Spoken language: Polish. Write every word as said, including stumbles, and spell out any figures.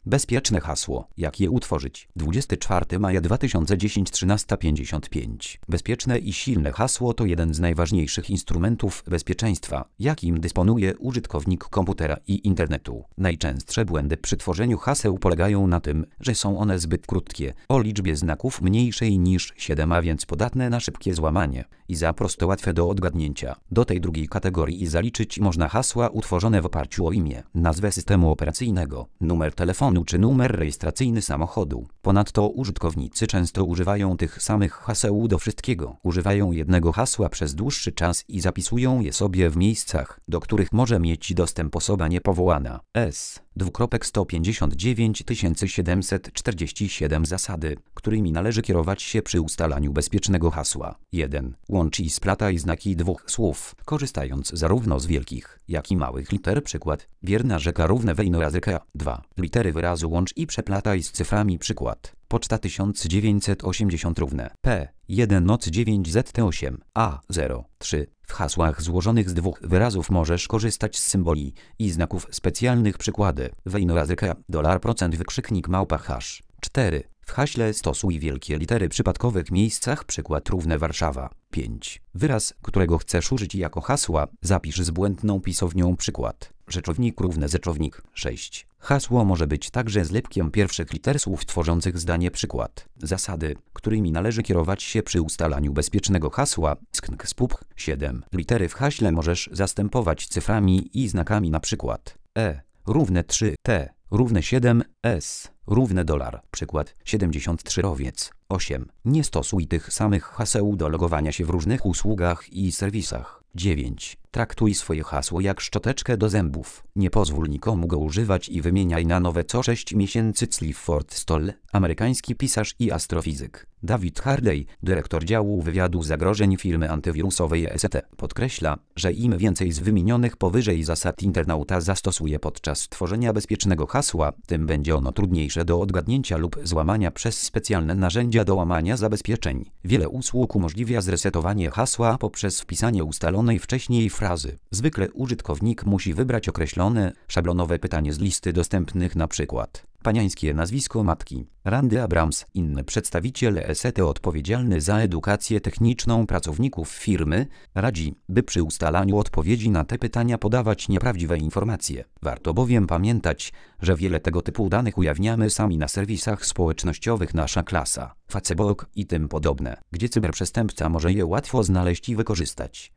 Bezpieczne hasło. Jak je utworzyć? dwudziestego czwartego maja dwa tysiące dziesiątego trzynaста pięćdziesiąt pięć. Bezpieczne i silne hasło to jeden z najważniejszych instrumentów bezpieczeństwa, jakim dysponuje użytkownik komputera i internetu. Najczęstsze błędy przy tworzeniu haseł polegają na tym, że są one zbyt krótkie, o liczbie znaków mniejszej niż siedem, a więc podatne na szybkie złamanie i za prosto łatwe do odgadnięcia. Do tej drugiej kategorii zaliczyć można hasła utworzone w oparciu o imię, nazwę systemu operacyjnego, numer telefonu czy numer rejestracyjny samochodu. Ponadto użytkownicy często używają tych samych haseł do wszystkiego. Używają jednego hasła przez dłuższy czas i zapisują je sobie w miejscach, do których może mieć dostęp osoba niepowołana. S. Dwukropek sto pięćdziesiąt dziewięć tysięcy siedemset czterdzieści siedem zasady, którymi należy kierować się przy ustalaniu bezpiecznego hasła. jeden. Łącz i splataj znaki dwóch słów, korzystając zarówno z wielkich, jak i małych liter. Przykład: wierna rzeka równe wejno rzeka. dwa. Litery wyrazu łącz i przeplataj z cyframi. Przykład: poczta tysiąc dziewięćset osiemdziesiąt równe P jeden noc dziewięć Z T osiem A zero trzy. W hasłach złożonych z dwóch wyrazów możesz korzystać z symboli i znaków specjalnych. Przykłady: wejno rzeka, dolar procent wykrzyknik małpa hash. cztery. W haśle stosuj wielkie litery w przypadkowych miejscach. Przykład: równe Warszawa. pięć. Wyraz, którego chcesz użyć jako hasła, zapisz z błędną pisownią. Przykład: rzeczownik równe rzeczownik. sześć. Hasło może być także zlepkiem pierwszych liter słów tworzących zdanie. Przykład: zasady, którymi należy kierować się przy ustalaniu bezpiecznego hasła. Sknk spup. siedem. Litery w haśle możesz zastępować cyframi i znakami. Na przykład: E równe trzy, T równe siedem, S równe dolar. Przykład: siedemdziesiąt trzy owiec. osiem. Nie stosuj tych samych haseł do logowania się w różnych usługach i serwisach. dziewięć. Traktuj swoje hasło jak szczoteczkę do zębów. Nie pozwól nikomu go używać i wymieniaj na nowe co sześć miesięcy. Clifford Stoll, amerykański pisarz i astrofizyk. David Hartley, dyrektor działu wywiadu zagrożeń firmy antywirusowej E S T, podkreśla, że im więcej z wymienionych powyżej zasad internauta zastosuje podczas tworzenia bezpiecznego hasła, tym będzie ono trudniejsze do odgadnięcia lub złamania przez specjalne narzędzia do łamania zabezpieczeń. Wiele usług umożliwia zresetowanie hasła poprzez wpisanie ustalonej wcześniej frazy. Zwykle użytkownik musi wybrać określone, szablonowe pytanie z listy dostępnych. Na przykład: panieńskie nazwisko matki. Randy Abrams, inny przedstawiciel E S T odpowiedzialny za edukację techniczną pracowników firmy, radzi, by przy ustalaniu odpowiedzi na te pytania podawać nieprawdziwe informacje. Warto bowiem pamiętać, że wiele tego typu danych ujawniamy sami na serwisach społecznościowych Nasza Klasa, Facebook i tym podobne, gdzie cyberprzestępca może je łatwo znaleźć i wykorzystać.